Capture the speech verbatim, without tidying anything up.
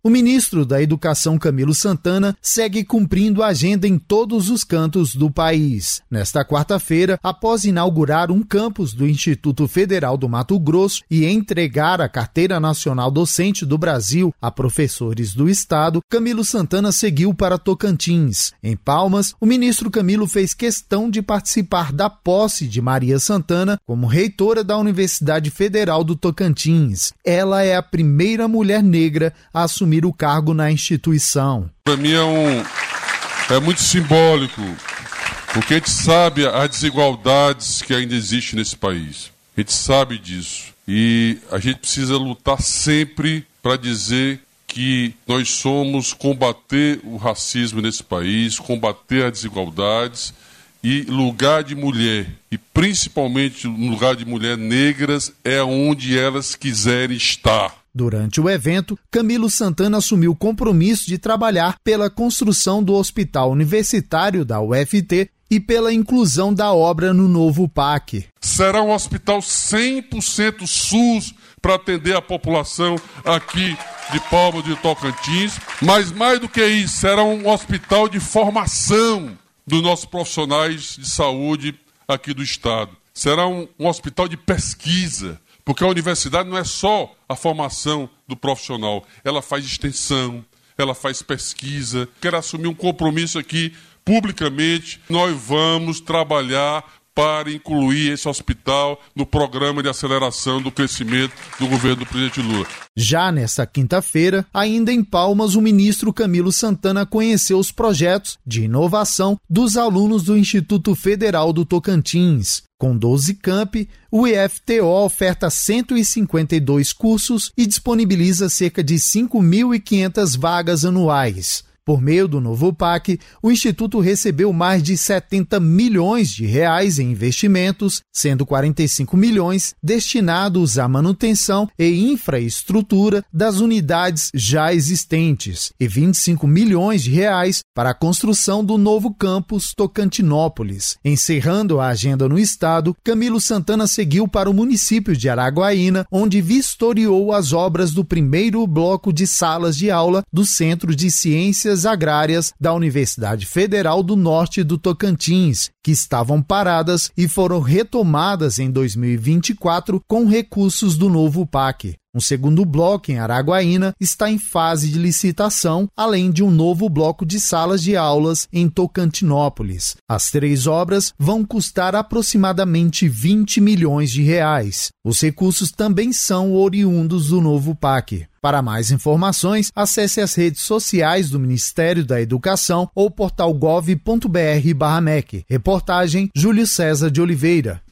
o ministro da Educação, Camilo Santana, segue cumprindo a agenda em todos os cantos do país. Nesta quarta-feira, após inaugurar um campus do Instituto Federal do Mato Grosso e entregar a Carteira Nacional Docente do Brasil a professores do estado, Camilo Santana seguiu para Tocantins. Em Palmas, o ministro Camilo fez questão de participar da posse de Maria Santana como reitora da Universidade Federal do Tocantins. Ela é a primeira mulher negra a assumir o cargo na instituição. Para mim é, um, é muito simbólico, porque a gente sabe as desigualdades que ainda existem nesse país. A gente sabe disso. E a gente precisa lutar sempre para dizer que nós somos combater o racismo nesse país, combater as desigualdades e lugar de mulher, e principalmente no lugar de mulheres negras, é onde elas quiserem estar. Durante o evento, Camilo Santana assumiu o compromisso de trabalhar pela construção do Hospital Universitário da U F T e pela inclusão da obra no novo P A C. Será um hospital cem por cento SUS para atender a população aqui de Palmas de Tocantins, mas mais do que isso, será um hospital de formação dos nossos profissionais de saúde aqui do estado. Será um, um hospital de pesquisa, porque a universidade não é só a formação do profissional, ela faz extensão, ela faz pesquisa. Quero assumir um compromisso aqui publicamente. Nós vamos trabalhar para incluir esse hospital no programa de aceleração do crescimento do governo do presidente Lula. Já nesta quinta-feira, ainda em Palmas, o ministro Camilo Santana conheceu os projetos de inovação dos alunos do Instituto Federal do Tocantins. Com doze campi, o I F T O oferta cento e cinquenta e dois cursos e disponibiliza cerca de cinco mil e quinhentas vagas anuais. Por meio do novo P A C, o Instituto recebeu mais de setenta milhões de reais em investimentos, sendo quarenta e cinco milhões destinados à manutenção e infraestrutura das unidades já existentes e vinte e cinco milhões de reais para a construção do novo campus Tocantinópolis. Encerrando a agenda no estado, Camilo Santana seguiu para o município de Araguaína, onde vistoriou as obras do primeiro bloco de salas de aula do Centro de Ciências Agrárias da Universidade Federal do Norte do Tocantins, que estavam paradas e foram retomadas em dois mil e vinte e quatro com recursos do novo P A C. Um segundo bloco em Araguaína está em fase de licitação, além de um novo bloco de salas de aulas em Tocantinópolis. As três obras vão custar aproximadamente vinte milhões de reais. Os recursos também são oriundos do novo P A C. Para mais informações, acesse as redes sociais do Ministério da Educação ou portal gov ponto br barra M E C. Reportagem Júlio César de Oliveira.